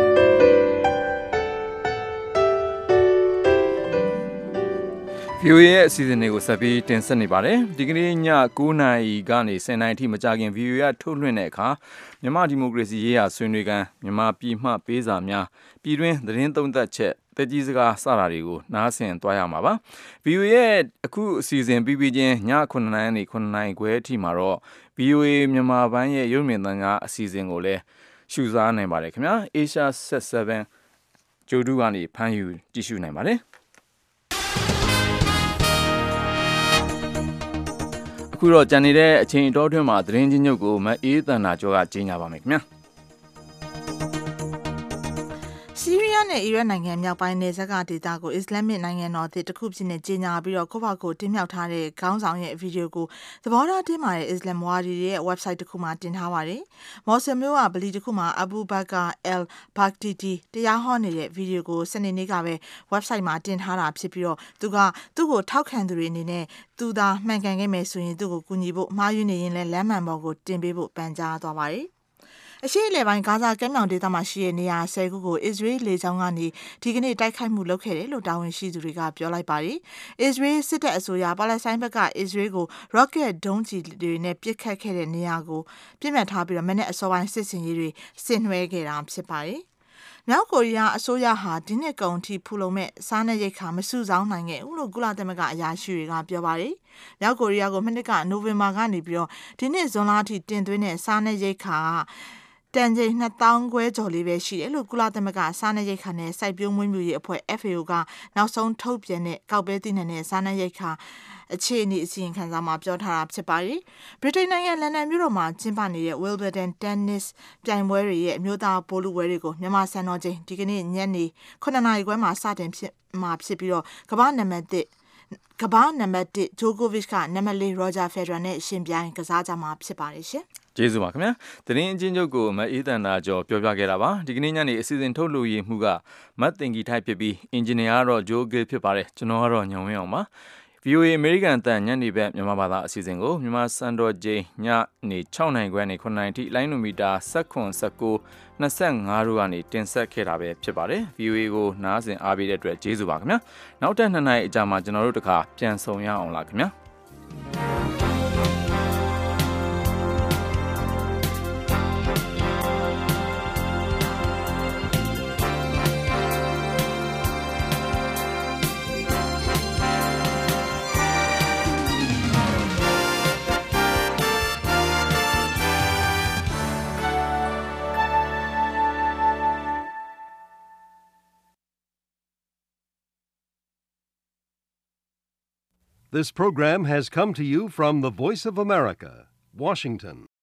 Speaker 2: VOA ရဲ့အစီအစဉ်တွေကိုဆက်ပြီးတင်ဆက်နေပါတယ်ဒီကနေ့ည9:00 နာရီကနေ10:00 နာရီအထိမကြာခင် VOA ကထုတ်လွှင့်တဲ့အခါမြန်မာဒီမိုကရေစီရေးရာဆွေးနွေးခန်းမြန်မာပြည်မှပေးစာများပြည်တွင်းသတင်းသုံးသပ်ချက်တက်ကြီးစကားစတာတွေကိုနားဆင်သွားရမှာပါ VOA ရဲ့အခုအစီအစဉ်ပြီးပြီးချင်းည9:00 နာရီကနေ9:00 နာရီခွဲအထိမှာတော့ VOA မြန်မာပိုင်းရဲ့ရုပ်မြင်သံကြားအစီအစဉ်ကိုလည်းရှုစားနိုင်ပါတယ်ခင်ဗျာ Asia Set 7ကျိုးတူကနေဖမ်းယူကြည့်ရှုနိုင်ပါတယ်အခုတော့ကြံနေတဲ့အချိန်အတော်အတွင်းမှာသတင်းချင်းညုပ်ကိုမအေးတန်နာကျော်ကကြီးညာပါမယ်ခင်ဗျာ
Speaker 3: ဆီးရီးယားနဲ့အီရတ်နိုင်ငံမြောက်ပိုင်းနယ်စပ်ကဒေသကိုအစ္စလာမစ်နိုင်ငံတော်တစ်ခုဖြစ်နေကြီးညာပြီးတော့ကိုယ့်ဘာကိုတင်မြှောက်ထားတဲ့ခေါင်းဆောင်ရဲ့ဗီဒီယိုကိုသဘောထားတင်မာတဲ့အစ္စလာမ်ဝါဒီရဲ့ website တစ်ခုမှာတင်ထားပါတယ်။မော်ဆယ်မျိုးကဗလီတစ်ခုမှာအဘူဘကာအယ်ဘဂတီတီတရားဟောနေတဲ့ဗီဒီယိုကိုစနေနေ့ကပဲ website မှာတင်ထားတာဖြစ်ပြီးတော့သူ့ကိုထောက်ခံသူတွေအနေနဲ့သူသာမှန်ကန်ခဲ့မယ်ဆိုရင်သူ့ကိုကူညီဖို့မှားယွင်းနေရင်လည်းလမ်းမှန်ပေါ်ကိုတင်ပေးဖို့ပန်ကြားသွားပါတယ်အရှေ့အလယ်ပိုင်းဂါဇာကမ်းမြောင်ဒေသမှာရှိတဲ့နေရာ10ခုကိုအစ္စရေးလေကြောင်းကနေဒီကနေ့တိုက်ခိုက်မှုလုပ်ခဲ့တယ်လို့တာဝန်ရှိသူတွေကပြောလိုက်ပါတယ်။အစ္စရေးစစ်တပ်အစိုးရပါလက်စတိုင်းဘက်ကအစ္စရေးကို rocket ဒုံးကျည်တွေနဲ့ပစ်ခတ်ခဲ့တဲ့နေရာကိုပြစ်မှတ်ထားပြီးတော့မနေ့အစောပိုင်းစစ်စင်ရေးတွေဆင်နွှဲခဲ့တာဖြစ်ပါတယ်။မြောက်ကိုရီးယားအစိုးရဟာဒီနှစ်ကုန်ထိဖူလုံမဲ့စားနပ်ရိက္ခာမစုဆောင်းနိုင်ခဲ့ဘူးလို့ကုလသမဂ္ဂအရာရှိတွေကပြောပါတယ်။မြောက်ကိုရီးယားကိုမနှစ်ကနိုဝင်ဘာကနေပြီးတော့ဒီနှစ်ဇွန်လအထိတင်သွင်းတဲ့စားနပ်ရိက္ခာတန်ချိန်2000ခွဲကျော်လေးပဲရှိတယ်လို့ကုလသမဂ္ဂစားနပ်ရိက္ခာနဲ့စိုက်ပျိုးမွေးမြူရေးအဖွဲ့ FAO ကနောက်ဆုံးထုတ်ပြန်တဲ့ကောက်ပဲသိနေတဲ့စားနပ်ရိက္ခာအခြေအနေအစီရင်ခံစာမှာပြောထားတာဖြစ်ပါတယ်။ဗြိတိန်နိုင်ငံလန်ဒန်မြို့တော်မှာကျင်းပနေတဲ့ Wimbledon Tennis ပြိုင်ပွဲတွေရဲ့အမျိုးသားပိုလူပွဲတွေကိုမြန်မာစံတော်ချိန်ဒီကနေ့ညနေ9:00 နာရီခွဲမှာစတင်ဖြစ်ပြီးတော့ကမ္ဘာနံပါတ်1ဂျိုကိုဗစ်ကနံပါတ်4ရောဂျာဖက်ဒရယ်နဲ့ရှင်ပြိုင်ကစားကြမှာဖြစ်ပါတယ်ရှင်
Speaker 2: ကျေးဇူးပါခင်ဗျာသတင်းအချင်းချုပ်ကိုမအေးတန်နာကျော်ပြောပြခဲ့တာပါဒီကနေ့ညနေအစီအစဉ်ထုတ်လို့ရမှုကမတ်တင်ကြီးထိုက်ဖြစ်ပြီးအင်ဂျင်နီယာကတော့ဂျိုဂေဖြစ်ပါတယ်ကျွန်တော်ကတော့ညောင်ဝင်းအောင်ပါ VOA American တန်ညနေဘက်မြန်မာဘာသာအစီအစဉ်ကိုမြန်မာစံတော်ချိန်ညနေ6:00 နာရီခွဲနေ9:00 နာရီထိလိုင်းနိုမီတာ19 25တို့ကနေတင်ဆက်ခဲ့တာပဲဖြစ်ပါတယ် VOA ကိုနားဆင်အားပေးတဲ့အတွက်ကျေးဇူးပါခင်ဗျာနောက်ထပ်2 နာရီအကြာမှာကျွန်တော်တို့တခါပြန်ဆုံရအောင်လားခင်ဗျာ
Speaker 1: This program has come to you from the Voice of America, Washington.